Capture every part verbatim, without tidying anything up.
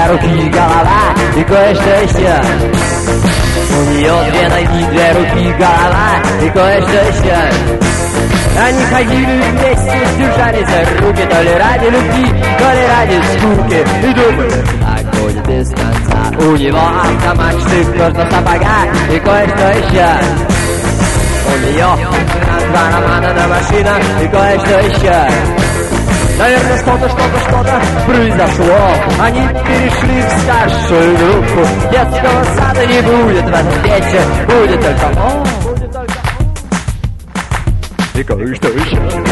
две руки, голова и кое-что еще. У нее две ноги, две руки, голова и кое-что еще. Они ходили вместе, держались за руки, то ли ради любви, то ли ради скуки. И думали, так будет без конца. У него автомат, штык, нужно сапога и кое-что еще. У нее два романа на машинах и кое-что еще. Наверное, что-то, что-то, что-то произошло. Они перешли в старшую группу. Детского сада не будет в этом вечер. Будет только он, будет только он. И кое-что еще.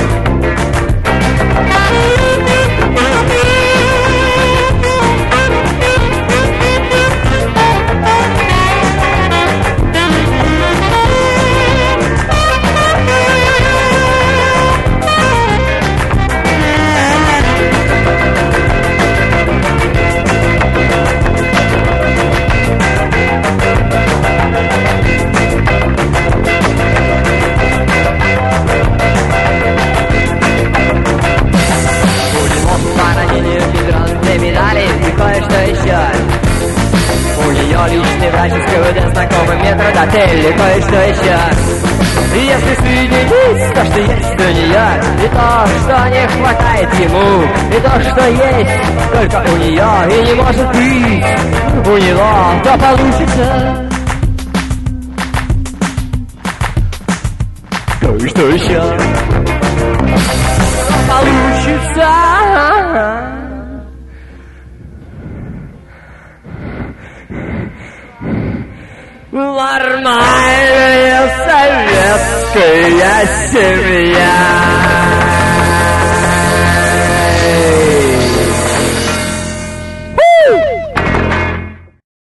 Медали и кое-что еще. У нее личный врач из КВД, знакомый метрдотель и кое-что еще. И если соединить то, что есть у нее, и то, что не хватает ему, и то, что есть только у нее, и не может быть у него, то получится кое-что еще. Получится нормальная советская семья.